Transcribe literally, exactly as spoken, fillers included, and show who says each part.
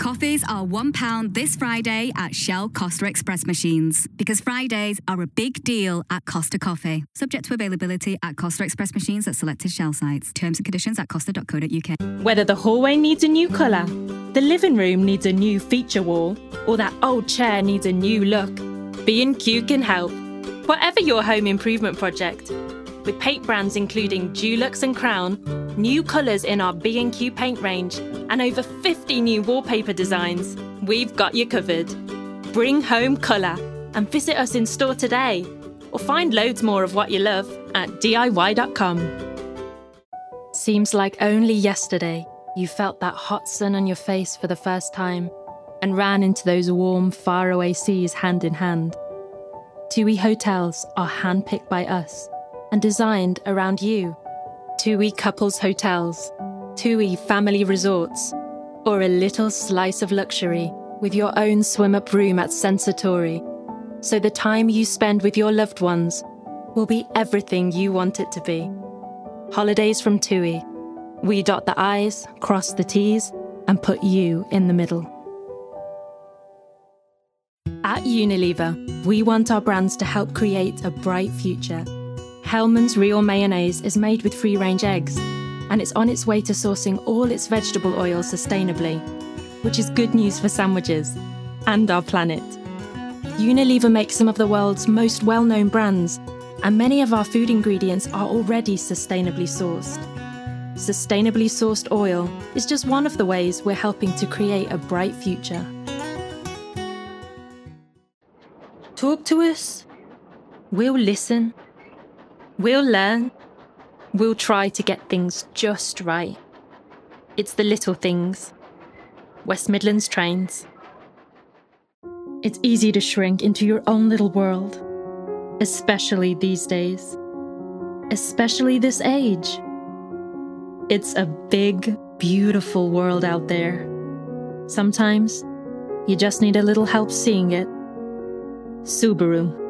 Speaker 1: Coffees are one pound this Friday at Shell Costa Express machines, because Fridays are a big deal at Costa Coffee. Subject to availability at Costa Express machines at selected Shell sites. Terms and conditions at costa dot co dot uk.
Speaker 2: Whether the hallway needs a new colour, the living room needs a new feature wall, or that old chair needs a new look, B and Q can help. Whatever your home improvement project, with paint brands including Dulux and Crown, new colours in our B and Q paint range, and over fifty new wallpaper designs, we've got you covered. Bring home colour and visit us in store today, or find loads more of what you love at D I Y dot com. Seems like only yesterday you felt that hot sun on your face for the first time and ran into those warm, faraway seas hand in hand. TUI hotels are handpicked by us and designed around you. TUI couples hotels, TUI family resorts, or a little slice of luxury with your own swim-up room at Sensatori. So the time you spend with your loved ones will be everything you want it to be. Holidays from TUI. We dot the I's, cross the T's, and put you in the middle. At Unilever, we want our brands to help create a bright future. Hellmann's Real Mayonnaise is made with free-range eggs, and it's on its way to sourcing all its vegetable oil sustainably, which is good news for sandwiches and our planet. Unilever makes some of the world's most well-known brands, and many of our food ingredients are already sustainably sourced. Sustainably sourced oil is just one of the ways we're helping to create a bright future. Talk to us. We'll listen. We'll learn. We'll try to get things just right. It's the little things. West Midlands Trains. It's easy to shrink into your own little world, especially these days, especially this age. It's a big, beautiful world out there. Sometimes you just need a little help seeing it. Subaru.